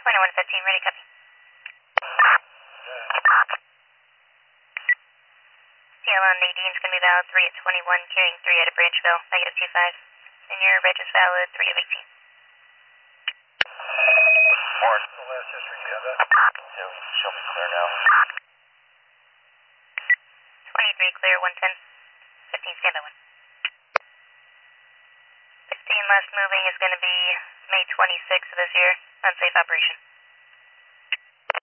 2115, ready, copy. CL on Nadine's going to be valid 3 at 21, carrying 3 out of Branchville, negative 25. And your reg is valid 3 of 18. Mark, the last history, do you have that? So, show me clear now. 23 clear, 110. 15 standby 1. 15 last moving is going to be May 26th of this year, unsafe operation.